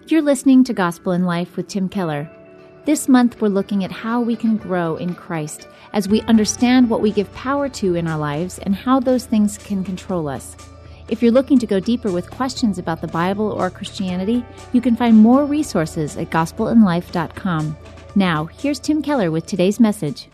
You're listening to Gospel in Life with Tim Keller. This month we're looking at how we can grow in Christ as we understand what we give power to in our lives and how those things can control us. If you're looking to go deeper with questions about the Bible or Christianity, you can find more resources at gospelinlife.com. Now, here's Tim Keller with today's message.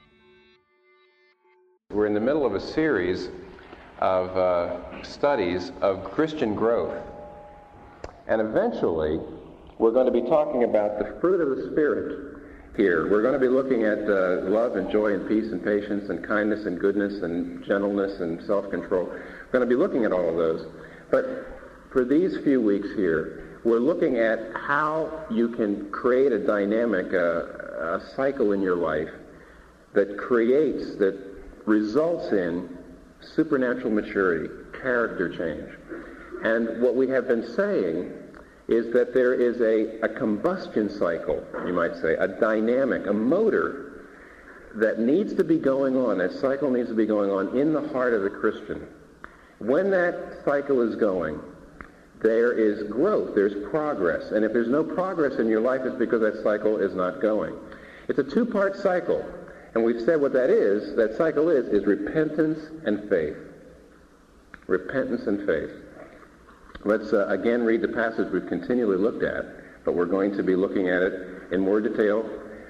We're in the middle of a series of studies of Christian growth. And eventually, we're going to be talking about the fruit of the Spirit here. We're going to be looking at love and joy and peace and patience and kindness and goodness and gentleness and self-control. We're going to be looking at all of those. But for these few weeks here, we're looking at how you can create a dynamic, a cycle in your life that results in supernatural maturity, character change. And what we have been saying is that there is a combustion cycle, you might say, a dynamic, a motor that needs to be going on, that cycle needs to be going on in the heart of the Christian. When that cycle is going, there is growth, there's progress. And if there's no progress in your life, it's because that cycle is not going. It's a two-part cycle. And we've said what that cycle is repentance and faith. Repentance and faith. Let's again read the passage we've continually looked at, but we're going to be looking at it in more detail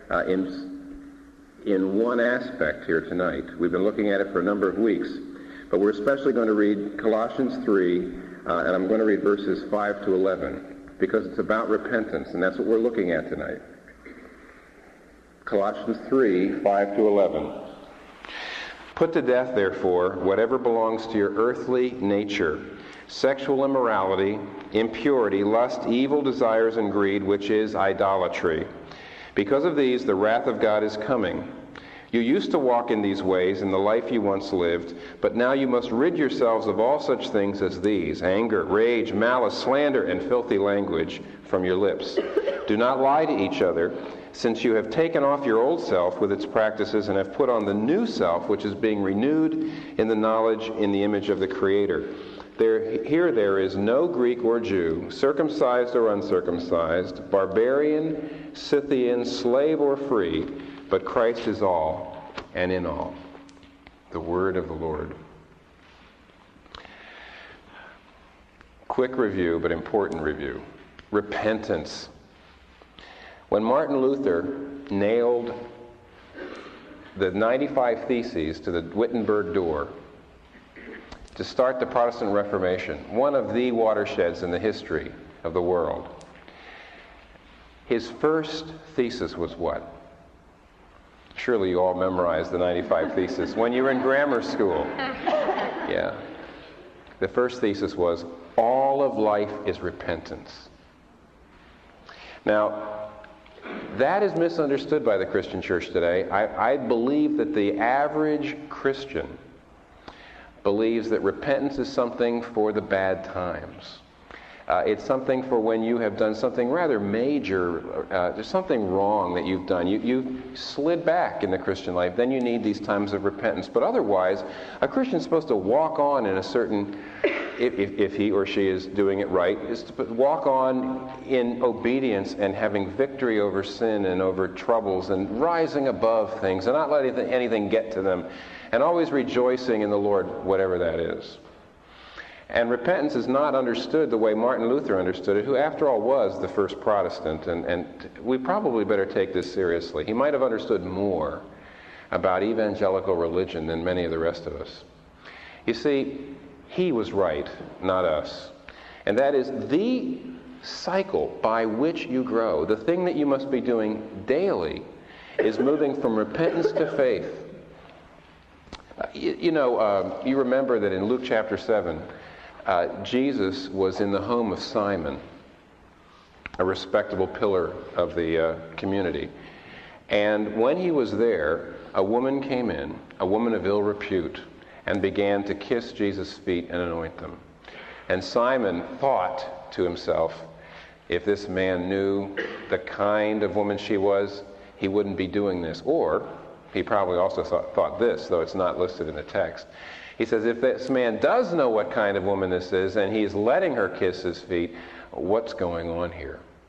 in one aspect here tonight. We've been looking at it for a number of weeks, but we're especially going to read Colossians 3, and I'm going to read verses 5 to 11, because it's about repentance, and that's what we're looking at tonight. Colossians 3, 5 to 11. Put to death, therefore, whatever belongs to your earthly nature, sexual immorality, impurity, lust, evil desires, and greed, which is idolatry. Because of these, the wrath of God is coming. You used to walk in these ways in the life you once lived, but now you must rid yourselves of all such things as these: anger, rage, malice, slander, and filthy language from your lips. Do not lie to each other, since you have taken off your old self with its practices and have put on the new self, which is being renewed in the knowledge in the image of the Creator. There is no Greek or Jew, circumcised or uncircumcised, barbarian, Scythian, slave or free, but Christ is all and in all. The word of the Lord. Quick review, but important review. Repentance. When Martin Luther nailed the 95 Theses to the Wittenberg door to start the Protestant Reformation, one of the watersheds in the history of the world, his first thesis was what? Surely you all memorized the 95 Theses when you were in grammar school. Yeah. The first thesis was, all of life is repentance. Now, that is misunderstood by the Christian church today. I believe that the average Christian believes that repentance is something for the bad times. It's something for when you have done something rather major. There's something wrong that you've done. You've slid back in the Christian life. Then you need these times of repentance. But otherwise, a Christian is supposed to walk on in a certain, if he or she is doing it right, is to walk on in obedience and having victory over sin and over troubles and rising above things and not letting anything get to them, and always rejoicing in the Lord, whatever that is. And repentance is not understood the way Martin Luther understood it, who after all was the first Protestant, and we probably better take this seriously. He might have understood more about evangelical religion than many of the rest of us. You see, he was right, not us. And that is the cycle by which you grow. The thing that you must be doing daily is moving from repentance to faith. You remember that in Luke chapter 7, Jesus was in the home of Simon, a respectable pillar of the community. And when he was there, a woman came in, a woman of ill repute, and began to kiss Jesus' feet and anoint them. And Simon thought to himself, if this man knew the kind of woman she was, he wouldn't be doing this. Or he probably also thought this, though it's not listed in the text. He says, if this man does know what kind of woman this is, and he's letting her kiss his feet, what's going on here?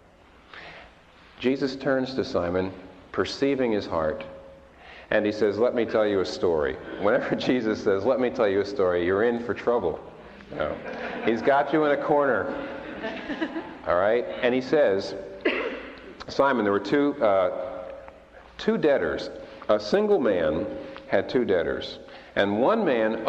Jesus turns to Simon, perceiving his heart, and he says, let me tell you a story. Whenever Jesus says, let me tell you a story, you're in for trouble. You know, he's got you in a corner. All right? And he says, Simon, there were two debtors. A single man had two debtors. And one debtor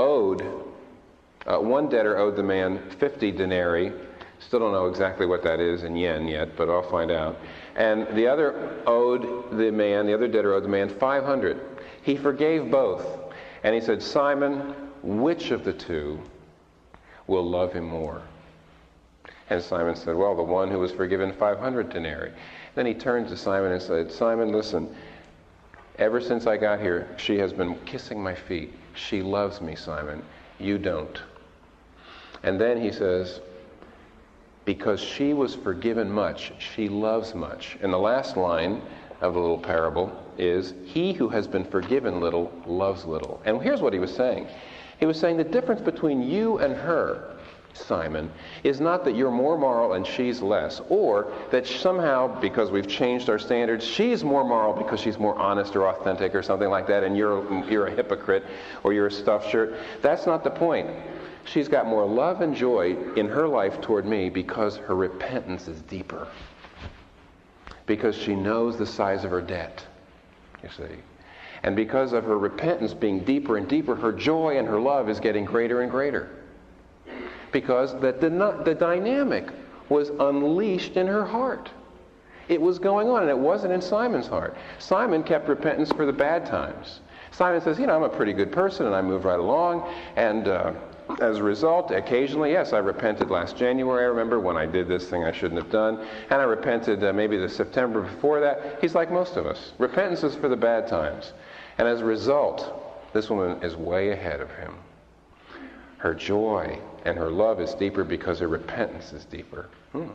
owed the man 50 denarii. Still don't know exactly what that is in yen yet, but I'll find out. And the other debtor owed the man 500. He forgave both. And he said, Simon, which of the two will love him more? And Simon said, well, the one who was forgiven 500 denarii. Then he turned to Simon and said, Simon, listen, ever since I got here, she has been kissing my feet. She loves me, Simon. You don't. And then he says, because she was forgiven much, she loves much. And the last line of the little parable is, he who has been forgiven little loves little. And here's what he was saying. He was saying the difference between you and her, Simon, is not that you're more moral and she's less, or that somehow, because we've changed our standards, she's more moral because she's more honest or authentic or something like that, and you're a hypocrite or you're a stuffed shirt. That's not the point. She's got more love and joy in her life toward me because her repentance is deeper. Because she knows the size of her debt, you see. And because of her repentance being deeper and deeper, her joy and her love is getting greater and greater. Because the dynamic was unleashed in her heart. It was going on, and it wasn't in Simon's heart. Simon kept repentance for the bad times. Simon says, I'm a pretty good person, and I move right along, and as a result, occasionally, yes, I repented last January. I remember when I did this thing I shouldn't have done. And I repented maybe the September before that. He's like most of us. Repentance is for the bad times. And as a result, this woman is way ahead of him. Her joy and her love is deeper because her repentance is deeper.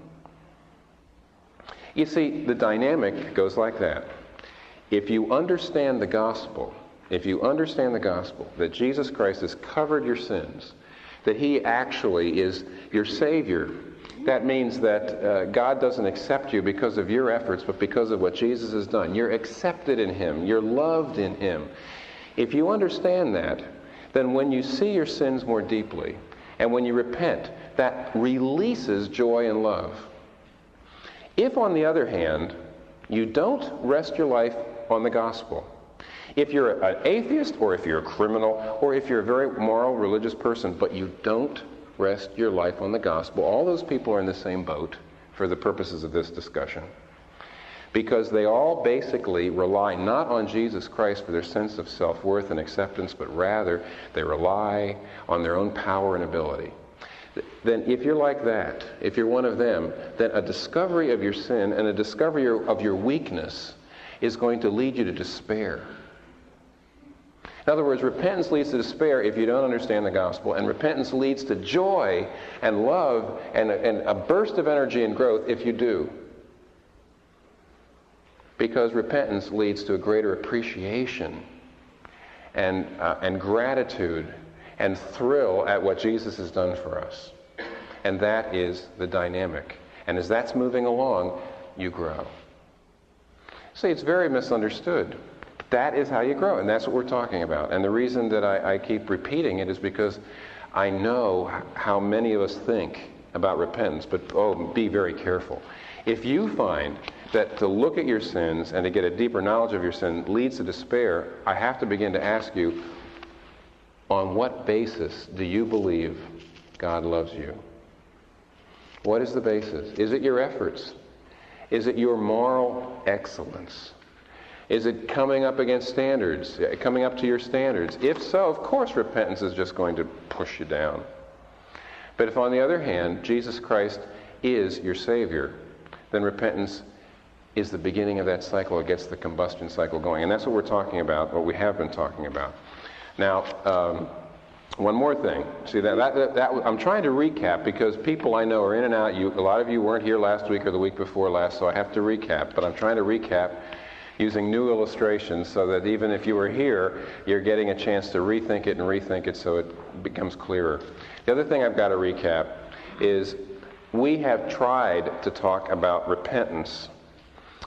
You see, the dynamic goes like that. If you understand the gospel, that Jesus Christ has covered your sins, that he actually is your Savior, that means that God doesn't accept you because of your efforts, but because of what Jesus has done. You're accepted in him. You're loved in him. If you understand that, then when you see your sins more deeply, and when you repent, that releases joy and love. If, on the other hand, you don't rest your life on the gospel, if you're an atheist, or if you're a criminal, or if you're a very moral, religious person, but you don't rest your life on the gospel, all those people are in the same boat for the purposes of this discussion. Because they all basically rely not on Jesus Christ for their sense of self-worth and acceptance, but rather they rely on their own power and ability. Then if you're like that, if you're one of them, then a discovery of your sin and a discovery of your weakness is going to lead you to despair. In other words, repentance leads to despair if you don't understand the gospel, and repentance leads to joy and love and a burst of energy and growth if you do. Because repentance leads to a greater appreciation and gratitude and thrill at what Jesus has done for us. And that is the dynamic. And as that's moving along, you grow. See, it's very misunderstood. That is how you grow, and that's what we're talking about. And the reason that I keep repeating it is because I know how many of us think about repentance, but be very careful. If you find that to look at your sins and to get a deeper knowledge of your sin leads to despair, I have to begin to ask you, on what basis do you believe God loves you? What is the basis? Is it your efforts? Is it your moral excellence? Is it coming up against standards, coming up to your standards? If so, of course repentance is just going to push you down. But if, on the other hand, Jesus Christ is your Savior, then repentance is the beginning of that cycle. It gets the combustion cycle going. And that's what we're talking about, what we have been talking about. Now, one more thing. See, that I'm trying to recap because people I know are in and out. A lot of you weren't here last week or the week before last, so I have to recap. But I'm trying to recap using new illustrations so that even if you were here, you're getting a chance to rethink it so it becomes clearer. The other thing I've got to recap is we have tried to talk about repentance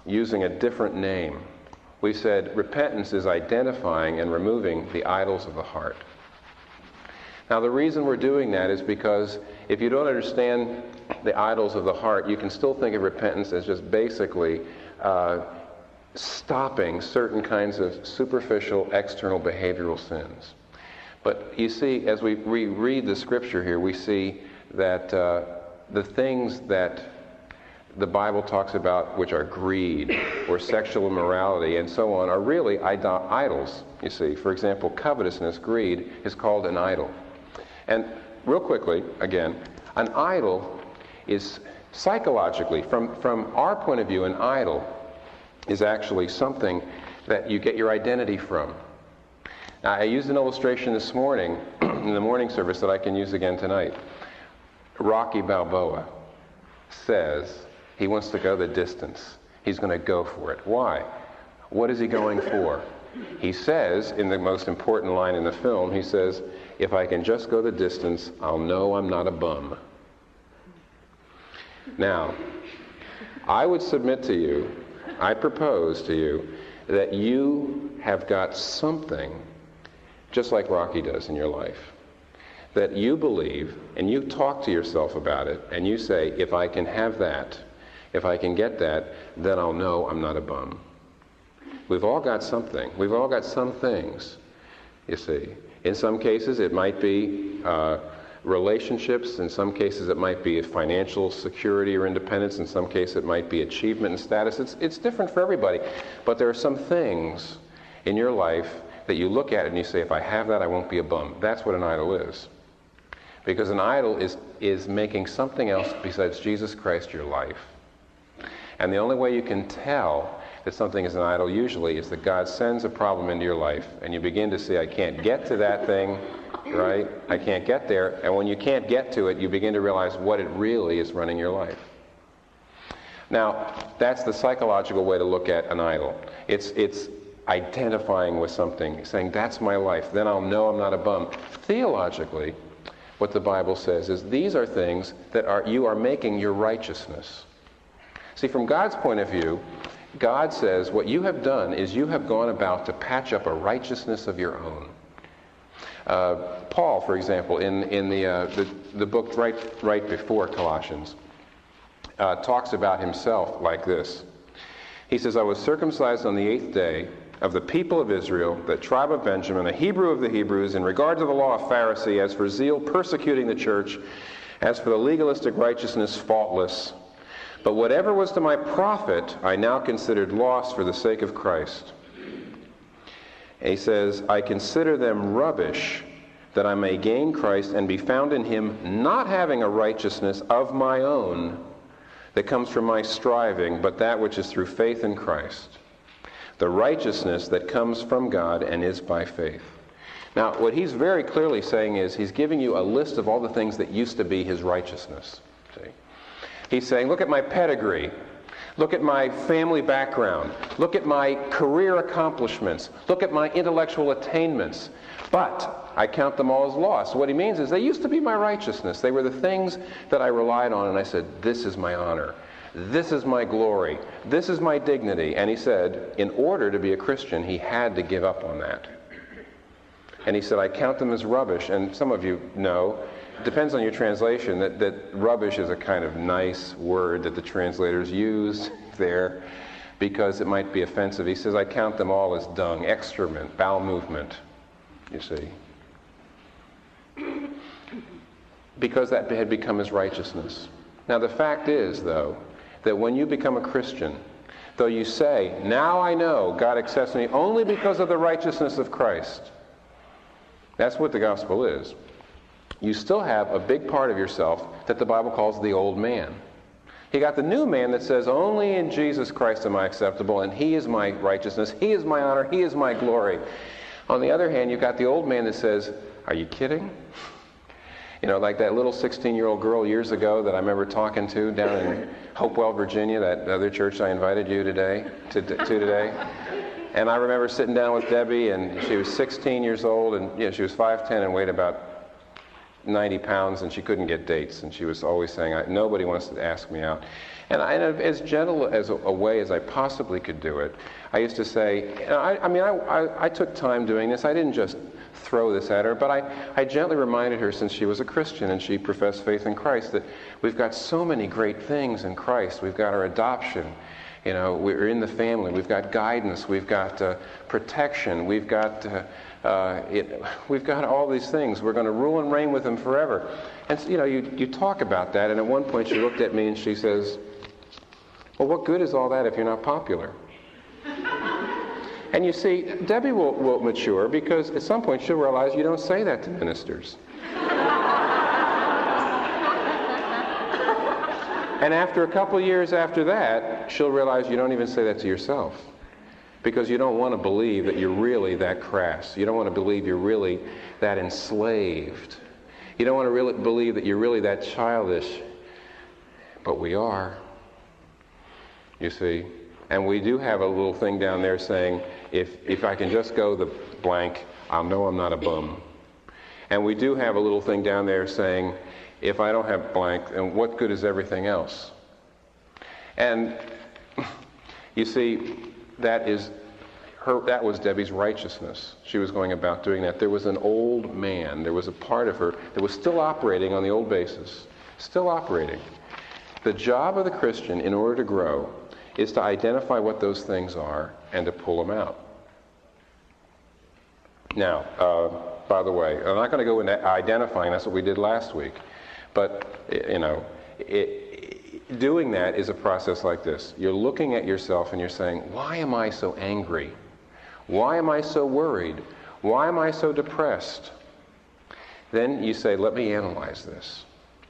using a different name. We said repentance is identifying and removing the idols of the heart. Now, the reason we're doing that is because if you don't understand the idols of the heart, you can still think of repentance as just basically stopping certain kinds of superficial, external behavioral sins. But you see, as we read the scripture here, we see that the things that the Bible talks about, which are greed or sexual immorality and so on, are really idols, you see. For example, covetousness, greed, is called an idol. And real quickly, again, an idol is psychologically, from our point of view, an idol is actually something that you get your identity from. Now, I used an illustration this morning in the morning service that I can use again tonight. Rocky Balboa says he wants to go the distance. He's going to go for it. Why? What is he going for? He says, in the most important line in the film, he says, if I can just go the distance, I'll know I'm not a bum. Now, I would submit to you, I propose to you, that you have got something, just like Rocky does in your life, that you believe, and you talk to yourself about it, and you say, if I can have that, if I can get that, then I'll know I'm not a bum. We've all got something. We've all got some things, you see. In some cases, it might be relationships. In some cases, it might be financial security or independence. In some cases, it might be achievement and status. It's different for everybody. But there are some things in your life that you look at and you say, if I have that, I won't be a bum. That's what an idol is. Because an idol is making something else besides Jesus Christ your life. And the only way you can tell that something is an idol usually is that God sends a problem into your life and you begin to say, I can't get to that thing, right? I can't get there. And when you can't get to it, you begin to realize what it really is running your life. Now, that's the psychological way to look at an idol. It's identifying with something, saying, that's my life, then I'll know I'm not a bum. Theologically, what the Bible says is these are things that you are making your righteousness. See, from God's point of view, God says what you have done is you have gone about to patch up a righteousness of your own. Paul, for example, in the book right before Colossians, talks about himself like this. He says, I was circumcised on the 8th day of the people of Israel, the tribe of Benjamin, a Hebrew of the Hebrews, in regard to the law, a Pharisee, as for zeal, persecuting the church, as for the legalistic righteousness, faultless. But whatever was to my profit, I now considered loss for the sake of Christ. And he says, I consider them rubbish, that I may gain Christ and be found in him, not having a righteousness of my own that comes from my striving, but that which is through faith in Christ. The righteousness that comes from God and is by faith. Now, what he's very clearly saying is he's giving you a list of all the things that used to be his righteousness. See? He's saying, look at my pedigree. Look at my family background. Look at my career accomplishments. Look at my intellectual attainments. But I count them all as loss. What he means is they used to be my righteousness. They were the things that I relied on, and I said, this is my honor. This is my glory. This is my dignity. And he said, in order to be a Christian, he had to give up on that. And he said, I count them as rubbish. And some of you know, it depends on your translation, that rubbish is a kind of nice word that the translators use there because it might be offensive. He says, I count them all as dung, excrement, bowel movement, you see. Because that had become his righteousness. Now the fact is, though, that when you become a Christian, though you say, now I know God accepts me only because of the righteousness of Christ, that's what the gospel is. You still have a big part of yourself that the Bible calls the old man. You got the new man that says, only in Jesus Christ am I acceptable, and he is my righteousness, he is my honor, he is my glory. On the other hand, you've got the old man that says, are you kidding? You know, like that little 16-year-old girl years ago that I remember talking to down in Hopewell, Virginia, that other church I invited you to today. And I remember sitting down with Debbie, and she was 16 years old, and she was 5'10" and weighed about 90 pounds and she couldn't get dates, and she was always saying, nobody wants to ask me out. And as gentle as a way as I possibly could do it, I used to say, I took time doing this. I didn't just throw this at her, but I gently reminded her, since she was a Christian and she professed faith in Christ, that we've got so many great things in Christ. We've got our adoption. We're in the family. We've got guidance. We've got protection. We've got all these things. We're going to rule and reign with Him forever. And you talk about that. And at one point, she looked at me and she says, "Well, what good is all that if you're not popular?" And you see, Debbie will mature, because at some point she'll realize you don't say that to ministers. And after a couple of years after that, she'll realize you don't even say that to yourself, because you don't want to believe that you're really that crass. You don't want to believe you're really that enslaved. You don't want to really believe that you're really that childish. But we are, you see. And we do have a little thing down there saying, if I can just go the blank, I'll know I'm not a bum. And we do have a little thing down there saying, if I don't have blank, then what good is everything else? And you see, that was Debbie's righteousness. She was going about doing that. There was an old man, there was a part of her that was still operating on the old basis, still operating. The job of the Christian, in order to grow, is to identify what those things are and to pull them out. Now, by the way, I'm not going to go into identifying. That's what we did last week. But, doing that is a process like this. You're looking at yourself and you're saying, why am I so angry? Why am I so worried? Why am I so depressed? Then you say, let me analyze this.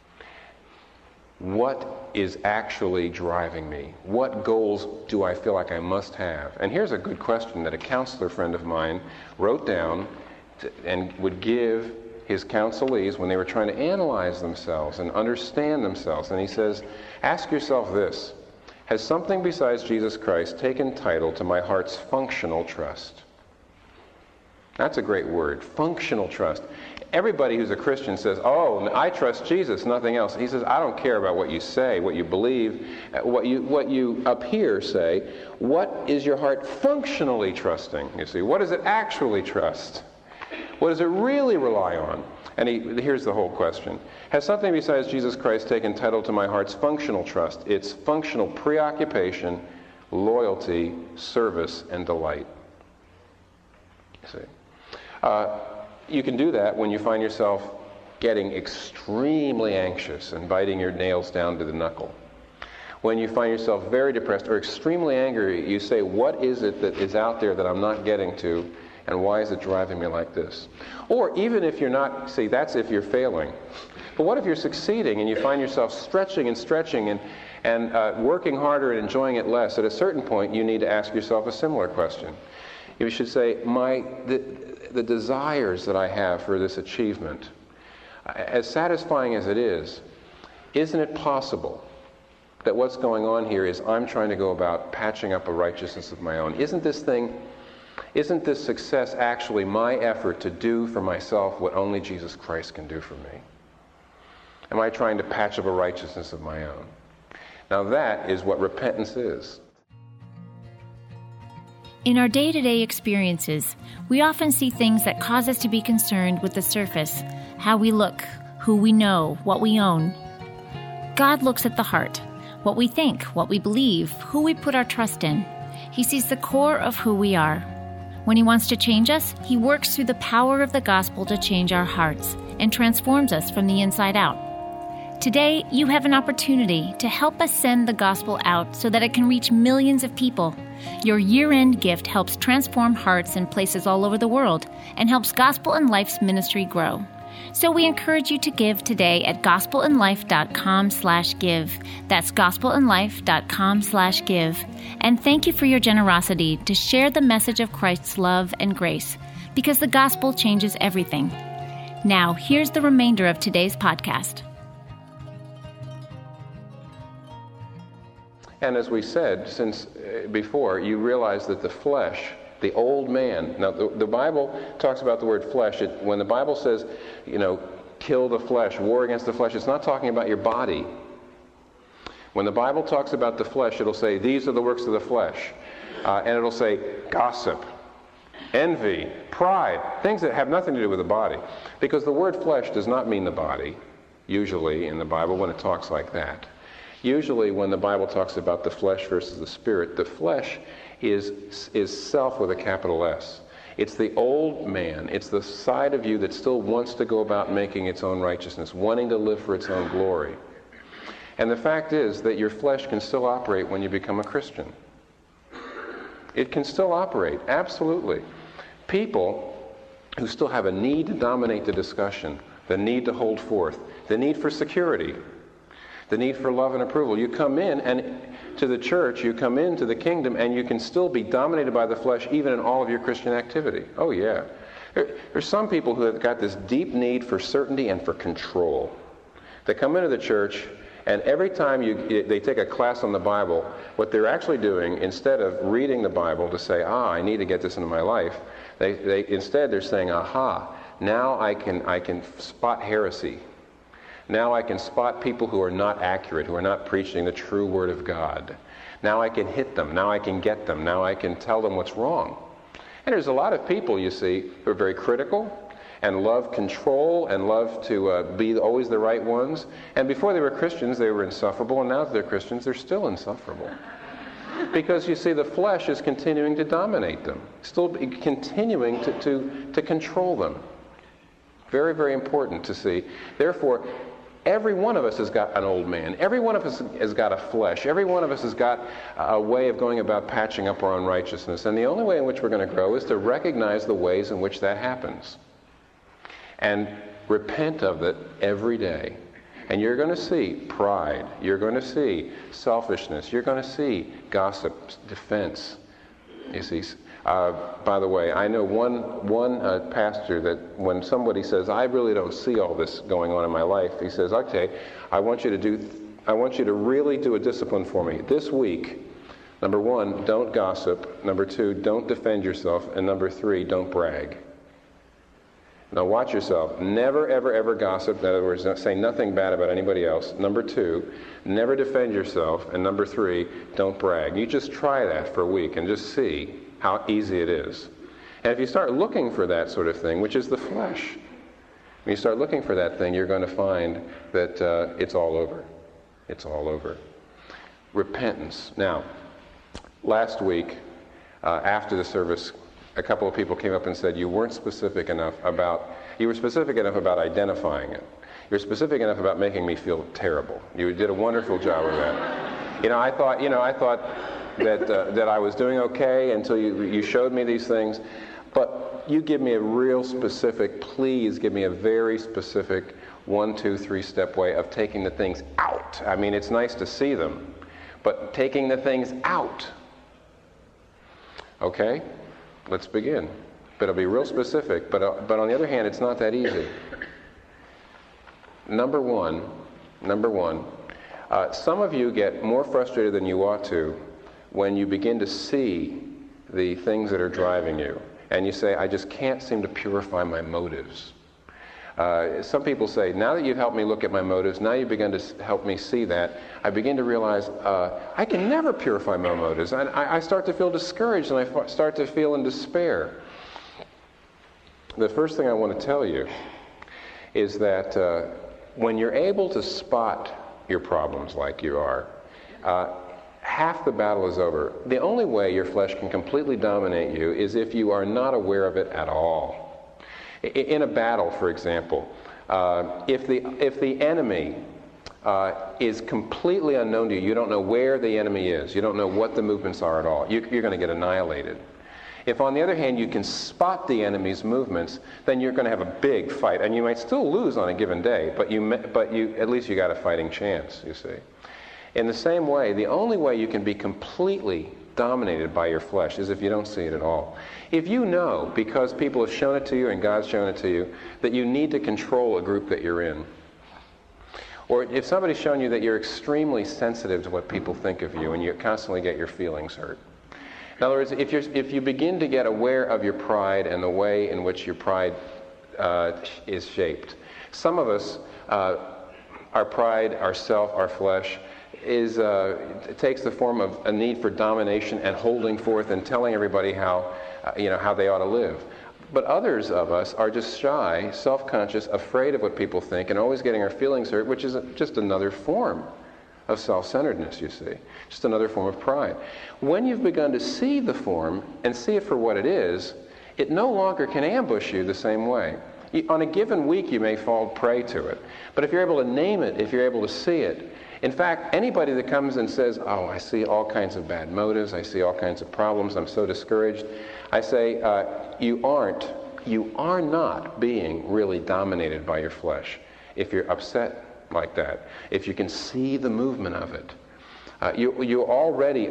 What is actually driving me? What goals do I feel like I must have? And here's a good question that a counselor friend of mine wrote down and would give his counselees when they were trying to analyze themselves and understand themselves. And he says, ask yourself this: has something besides Jesus Christ taken title to my heart's functional trust? That's a great word, functional trust. Everybody who's a Christian says, oh, I trust Jesus, nothing else. He says, I don't care about what you say, what you believe, what you up here say. What is your heart functionally trusting? You see, what does it actually trust? What does it really rely on? And here's the whole question. Has something besides Jesus Christ taken title to my heart's functional trust? It's functional preoccupation, loyalty, service, and delight. You see. You can do that when you find yourself getting extremely anxious and biting your nails down to the knuckle. When you find yourself very depressed or extremely angry, you say, what is it that is out there that I'm not getting to, and why is it driving me like this? Or even if you're not, see, that's if you're failing. But what if you're succeeding and you find yourself stretching and working harder and enjoying it less? At a certain point, you need to ask yourself a similar question. You should say, the desires that I have for this achievement, as satisfying as it is, isn't it possible that what's going on here is I'm trying to go about patching up a righteousness of my own? Isn't this success actually my effort to do for myself what only Jesus Christ can do for me? Am I trying to patch up a righteousness of my own? Now that is what repentance is. In our day-to-day experiences, we often see things that cause us to be concerned with the surface, how we look, who we know, what we own. God looks at the heart, what we think, what we believe, who we put our trust in. He sees the core of who we are. When He wants to change us, He works through the power of the gospel to change our hearts and transforms us from the inside out. Today, you have an opportunity to help us send the gospel out so that it can reach millions of people. Your year-end gift helps transform hearts in places all over the world and helps Gospel in Life's ministry grow. So we encourage you to give today at gospelinlife.com/give. That's gospelinlife.com/give. And thank you for your generosity to share the message of Christ's love and grace, because the gospel changes everything. Now, here's the remainder of today's podcast. And as we said since before, you realize that the flesh, the old man, now the Bible talks about the word flesh. When the Bible says, kill the flesh, war against the flesh. It's not talking about your body. When the Bible talks about the flesh, it'll say, these are the works of the flesh. And it'll say, gossip, envy, pride, things that have nothing to do with the body. Because the word flesh does not mean the body, usually in the Bible when it talks like that. Usually when the Bible talks about the flesh versus the spirit, the flesh is self with a capital S. It's the old man. It's the side of you that still wants to go about making its own righteousness, wanting to live for its own glory. And the fact is that your flesh can still operate when you become a Christian. It can still operate, absolutely. People who still have a need to dominate the discussion, the need to hold forth, the need for security, the need for love and approval. You come in and to the church, you come into the kingdom, and you can still be dominated by the flesh even in all of your Christian activity. Oh yeah. There's some people who have got this deep need for certainty and for control. They come into the church, and every time they take a class on the Bible, what they're actually doing, instead of reading the Bible to say, I need to get this into my life, instead they're saying, aha, now I can spot heresy. Now I can spot people who are not accurate, who are not preaching the true Word of God. Now I can hit them. Now I can get them. Now I can tell them what's wrong. And there's a lot of people, you see, who are very critical and love control and love to be always the right ones. And before they were Christians, they were insufferable. And now that they're Christians, they're still insufferable. Because, you see, the flesh is continuing to dominate them, still continuing to control them. Very, very important to see. Therefore, every one of us has got an old man. Every one of us has got a flesh. Every one of us has got a way of going about patching up our own righteousness. And the only way in which we're going to grow is to recognize the ways in which that happens. And repent of it every day. And you're going to see pride. You're going to see selfishness. You're going to see gossip, defense. You see. By the way, I know one pastor that when somebody says, I really don't see all this going on in my life, he says, okay, I want you to really do a discipline for me. This week, number 1, don't gossip. Number 2, don't defend yourself. And number 3, don't brag. Now watch yourself. Never, ever, ever gossip. In other words, say nothing bad about anybody else. Number 2, never defend yourself. And number 3, don't brag. You just try that for a week and just see how easy it is. And if you start looking for that sort of thing, which is the flesh, when you start looking for that thing, you're going to find that it's all over. It's all over. Repentance. Now, last week, after the service, a couple of people came up and said you were specific enough about identifying it. You were specific enough about making me feel terrible. You did a wonderful job of that. I thought that I was doing okay until you showed me these things. But you give me a real specific, please give me a very specific 1, 2, 3 step way of taking the things out. I mean, it's nice to see them, but taking the things out. Okay, let's begin. But it'll be real specific, but on the other hand, it's not that easy. Number one, some of you get more frustrated than you ought to when you begin to see the things that are driving you. And you say, I just can't seem to purify my motives. Some people say, now that you've helped me look at my motives, now you've begun to help me see that, I begin to realize I can never purify my motives. And I start to feel discouraged and I start to feel in despair. The first thing I want to tell you is that when you're able to spot your problems like you are, half the battle is over. The only way your flesh can completely dominate you is if you are not aware of it at all. In a battle, for example, if the enemy is completely unknown to you, you don't know where the enemy is, you don't know what the movements are at all, you're going to get annihilated. If, on the other hand, you can spot the enemy's movements, then you're going to have a big fight, and you might still lose on a given day, but at least you got a fighting chance, you see. In the same way, the only way you can be completely dominated by your flesh is if you don't see it at all. If you know, because people have shown it to you and God's shown it to you, that you need to control a group that you're in, or if somebody's shown you that you're extremely sensitive to what people think of you and you constantly get your feelings hurt. In other words, if you begin to get aware of your pride and the way in which your pride is shaped, Some of us, our pride, our self, our flesh, it takes the form of a need for domination and holding forth and telling everybody how they ought to live. But others of us are just shy, self-conscious, afraid of what people think, and always getting our feelings hurt, which is just another form of self-centeredness, you see. Just another form of pride. When you've begun to see the form and see it for what it is, it no longer can ambush you the same way. On a given week, you may fall prey to it. But if you're able to name it, if you're able to see it, in fact, anybody that comes and says, oh, I see all kinds of bad motives, I see all kinds of problems, I'm so discouraged, I say, you are not being really dominated by your flesh if you're upset like that. If you can see the movement of it. You already,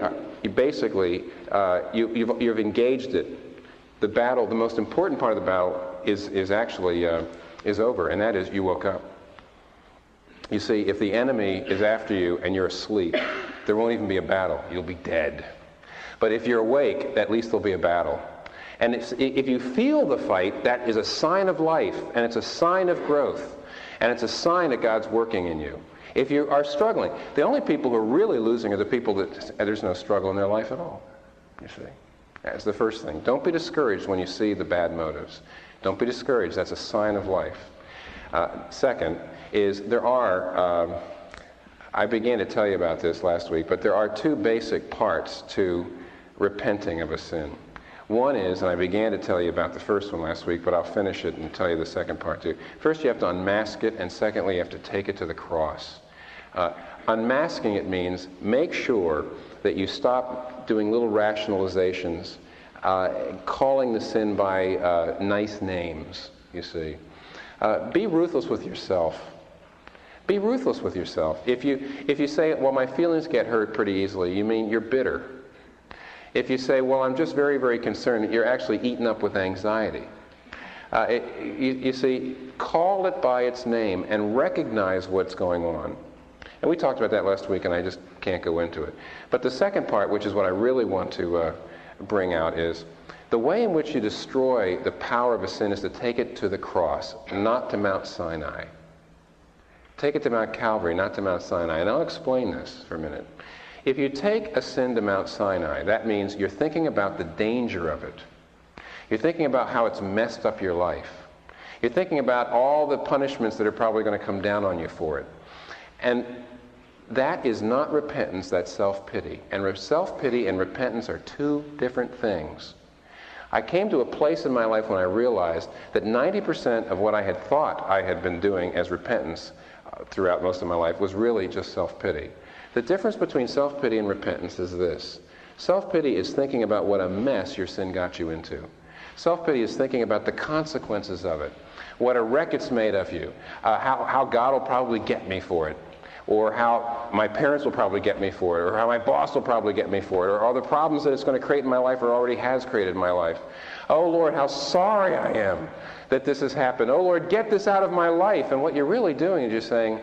you've engaged it. The battle, the most important part of the battle is actually over, and that is you woke up. You see, if the enemy is after you and you're asleep, there won't even be a battle. You'll be dead. But if you're awake, at least there'll be a battle. And if you feel the fight, that is a sign of life, and it's a sign of growth, and it's a sign that God's working in you. If you are struggling, the only people who are really losing are the people that there's no struggle in their life at all, you see. That's the first thing. Don't be discouraged when you see the bad motives. Don't be discouraged. That's a sign of life. Second is I began to tell you about this last week, but there are two basic parts to repenting of a sin. One is, and I began to tell you about the first one last week, but I'll finish it and tell you the second part too. First, you have to unmask it, and secondly, you have to take it to the cross. Unmasking it means make sure that you stop doing little rationalizations, calling the sin by nice names, you see. Be ruthless with yourself. Be ruthless with yourself. If you say, well, my feelings get hurt pretty easily, you mean you're bitter. If you say, well, I'm just very, very concerned, you're actually eaten up with anxiety. You see, call it by its name and recognize what's going on. And we talked about that last week, and I just can't go into it. But the second part, which is what I really want to bring out, is the way in which you destroy the power of a sin is to take it to the cross, not to Mount Sinai. Take it to Mount Calvary, not to Mount Sinai. And I'll explain this for a minute. If you take a sin to Mount Sinai, that means you're thinking about the danger of it. You're thinking about how it's messed up your life. You're thinking about all the punishments that are probably going to come down on you for it. And that is not repentance, that's self-pity. And self-pity and repentance are two different things. I came to a place in my life when I realized that 90% of what I had thought I had been doing as repentance throughout most of my life was really just self-pity. The difference between self-pity and repentance is this. Self-pity is thinking about what a mess your sin got you into. Self-pity is thinking about the consequences of it, what a wreck it's made of you, how God will probably get me for it, or how my parents will probably get me for it, or how my boss will probably get me for it, or all the problems that it's going to create in my life or already has created in my life. Oh, Lord, how sorry I am that this has happened. Oh, Lord, get this out of my life. And what you're really doing is you're saying,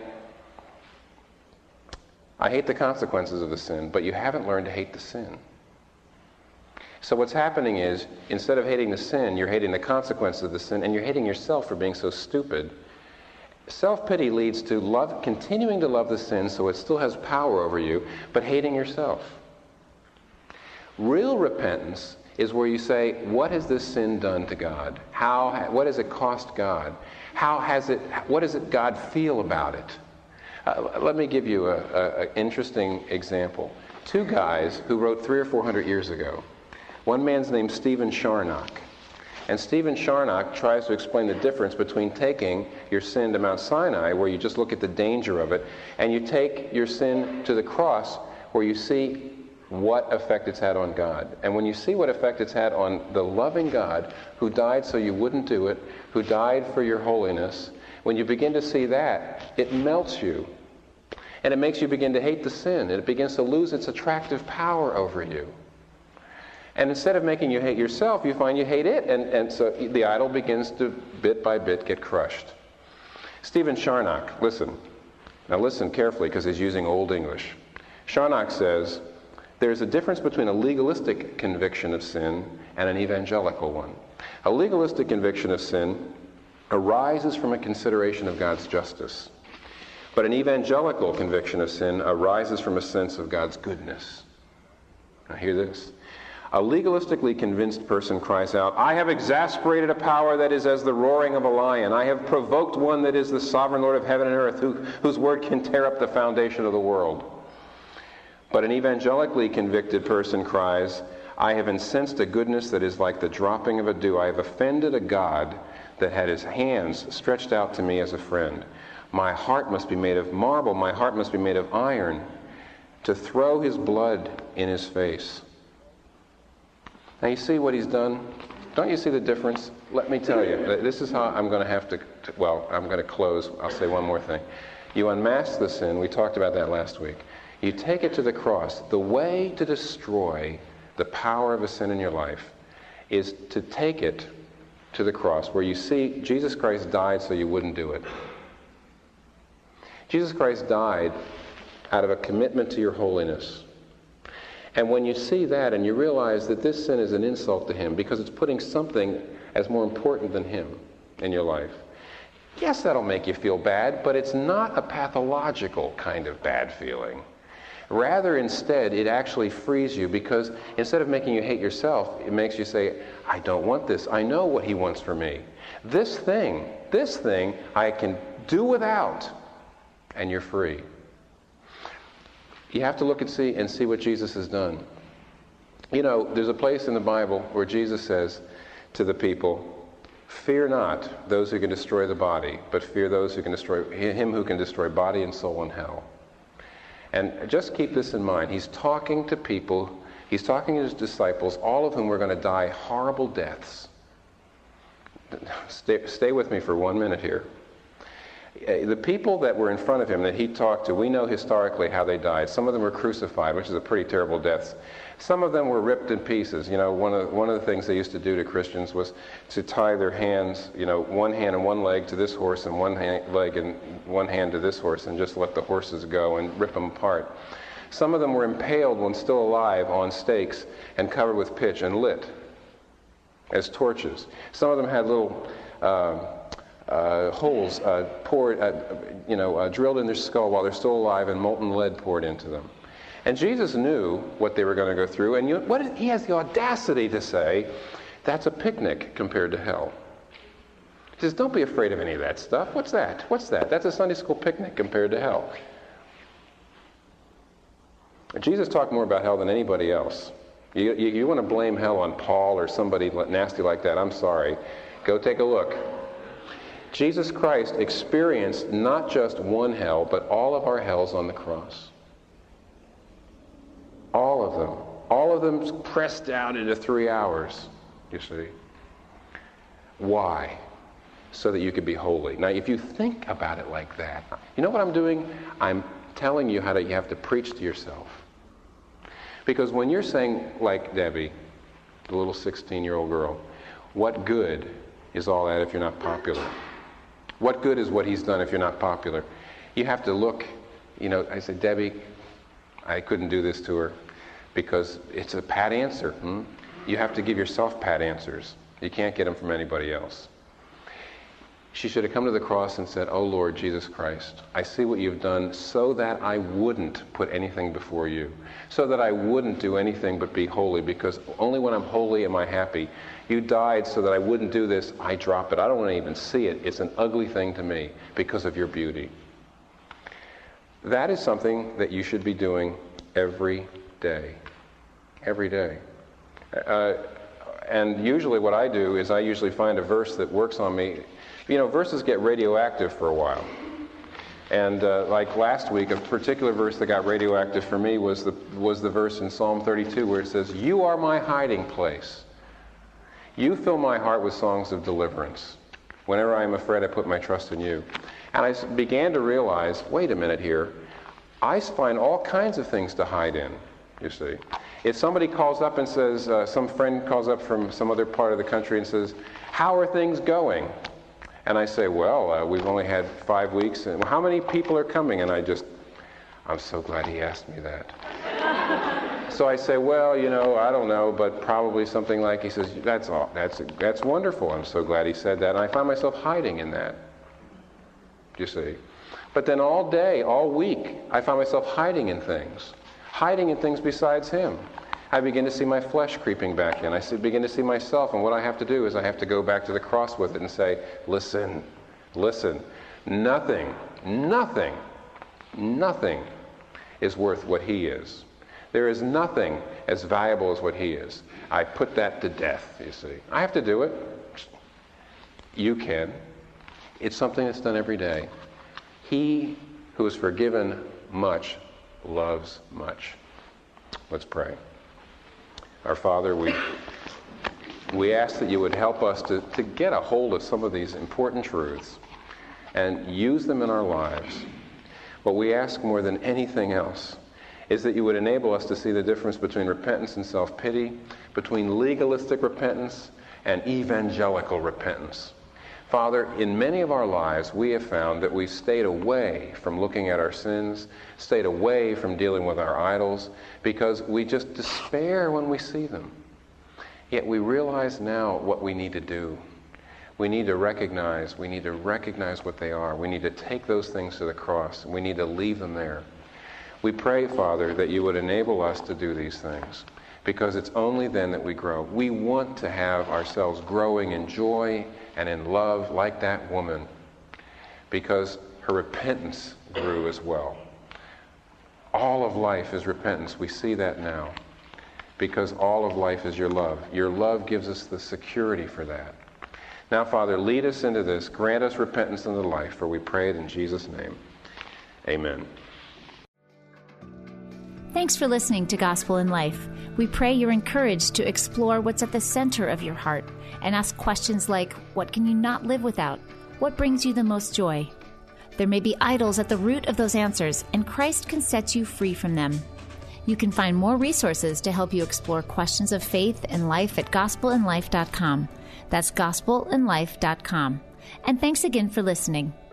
I hate the consequences of the sin, but you haven't learned to hate the sin. So what's happening is, instead of hating the sin, you're hating the consequences of the sin, and you're hating yourself for being so stupid. Self-pity leads to continuing to love the sin so it still has power over you, but hating yourself. Real repentance is where you say, what has this sin done to God? What has it cost God? What does God feel about it? Let me give you an interesting example. Two guys who wrote 300 or 400 years ago. One man's named Stephen Charnock. And Stephen Charnock tries to explain the difference between taking your sin to Mount Sinai, where you just look at the danger of it, and you take your sin to the cross, where you see what effect it's had on God. And when you see what effect it's had on the loving God who died so you wouldn't do it, who died for your holiness, when you begin to see that, it melts you. And it makes you begin to hate the sin. And it begins to lose its attractive power over you. And instead of making you hate yourself, you find you hate it. And so the idol begins to, bit by bit, get crushed. Stephen Charnock, listen. Now listen carefully, because he's using Old English. Charnock says, there's a difference between a legalistic conviction of sin and an evangelical one. A legalistic conviction of sin arises from a consideration of God's justice. But an evangelical conviction of sin arises from a sense of God's goodness. Now hear this. A legalistically convinced person cries out, I have exasperated a power that is as the roaring of a lion. I have provoked one that is the sovereign Lord of heaven and earth, whose word can tear up the foundation of the world. But an evangelically convicted person cries, I have incensed a goodness that is like the dropping of a dew. I have offended a God that had his hands stretched out to me as a friend. My heart must be made of marble, my heart must be made of iron, to throw his blood in his face. Now you see what he's done? Don't you see the difference? Let me tell you, this is how I'm going to have to, I'm going to close. I'll say one more thing. You unmask the sin. We talked about that last week. You take it to the cross. The way to destroy the power of a sin in your life is to take it to the cross, where you see Jesus Christ died so you wouldn't do it. Jesus Christ died out of a commitment to your holiness. And when you see that and you realize that this sin is an insult to him because it's putting something as more important than him in your life, yes, that'll make you feel bad, but it's not a pathological kind of bad feeling. Rather, instead, it actually frees you, because instead of making you hate yourself, it makes you say, I don't want this. I know what he wants for me. This thing I can do without, and you're free. You have to look and see what Jesus has done. You know, there's a place in the Bible where Jesus says to the people, fear not those who can destroy the body, but fear those who can destroy him who can destroy body and soul in hell. And just keep this in mind. He's talking to people, he's talking to his disciples, all of whom were going to die horrible deaths. Stay with me for 1 minute here. The people that were in front of him that he talked to, we know historically how they died. Some of them were crucified, which is a pretty terrible death. Some of them were ripped in pieces. You know, one of the things they used to do to Christians was to tie their hands, you know, one hand and one leg to this horse and one leg and one hand to this horse, and just let the horses go and rip them apart. Some of them were impaled when still alive on stakes and covered with pitch and lit as torches. Some of them had little holes drilled in their skull while they're still alive, and molten lead poured into them. And Jesus knew what they were going to go through, and he has the audacity to say, that's a picnic compared to hell. He says, don't be afraid of any of that stuff. What's that? That's a Sunday school picnic compared to hell. Jesus talked more about hell than anybody else. You want to blame hell on Paul or somebody nasty like that, I'm sorry. Go take a look. Jesus Christ experienced not just one hell, but all of our hells on the cross. All of them. All of them pressed down into 3 hours, you see. Why? So that you could be holy. Now, if you think about it like that, you know what I'm doing? I'm telling you you have to preach to yourself. Because when you're saying, like Debbie, the little 16-year-old girl, what good is all that if you're not popular? What good is what he's done if you're not popular? You have to look, I said, Debbie, I couldn't do this to her because it's a pat answer. You have to give yourself pat answers. You can't get them from anybody else. She should have come to the cross and said, oh Lord Jesus Christ, I see what you've done so that I wouldn't put anything before you, so that I wouldn't do anything but be holy, because only when I'm holy am I happy. You died so that I wouldn't do this. I drop it. I don't want to even see it. It's an ugly thing to me because of your beauty. That is something that you should be doing every day. Every day. And usually what I do is I usually find a verse that works on me. Verses get radioactive for a while. And like last week, a particular verse that got radioactive for me was the verse in Psalm 32 where it says, you are my hiding place. You fill my heart with songs of deliverance. Whenever I am afraid, I put my trust in you. And I began to realize, wait a minute here, I find all kinds of things to hide in, you see. If somebody calls up and says, some friend calls up from some other part of the country and says, how are things going? And I say, well, we've only had 5 weeks. And how many people are coming? And I'm so glad he asked me that. So I say, well, I don't know, but probably something like, he says, that's all. That's wonderful. I'm so glad he said that. And I find myself hiding in that, you see. But then all day, all week, I find myself hiding in things besides him. I begin to see my flesh creeping back in. I begin to see myself, and what I have to do is I have to go back to the cross with it and say, listen, nothing is worth what he is. There is nothing as valuable as what he is. I put that to death, you see. I have to do it. You can. It's something that's done every day. He who is forgiven much loves much. Let's pray. Our Father, we ask that you would help us to get a hold of some of these important truths and use them in our lives. What we ask more than anything else is that you would enable us to see the difference between repentance and self-pity, between legalistic repentance and evangelical repentance. Father, in many of our lives, we have found that we've stayed away from looking at our sins, stayed away from dealing with our idols, because we just despair when we see them. Yet we realize now what we need to do. We need to recognize what they are. We need to take those things to the cross. We need to leave them there. We pray, Father, that you would enable us to do these things, because it's only then that we grow. We want to have ourselves growing in joy and in love like that woman, because her repentance grew as well. All of life is repentance. We see that now, because all of life is your love. Your love gives us the security for that. Now, Father, lead us into this. Grant us repentance into life, for we pray it in Jesus' name. Amen. Thanks for listening to Gospel in Life. We pray you're encouraged to explore what's at the center of your heart and ask questions like, what can you not live without? What brings you the most joy? There may be idols at the root of those answers, and Christ can set you free from them. You can find more resources to help you explore questions of faith and life at gospelinlife.com. That's gospelinlife.com. And thanks again for listening.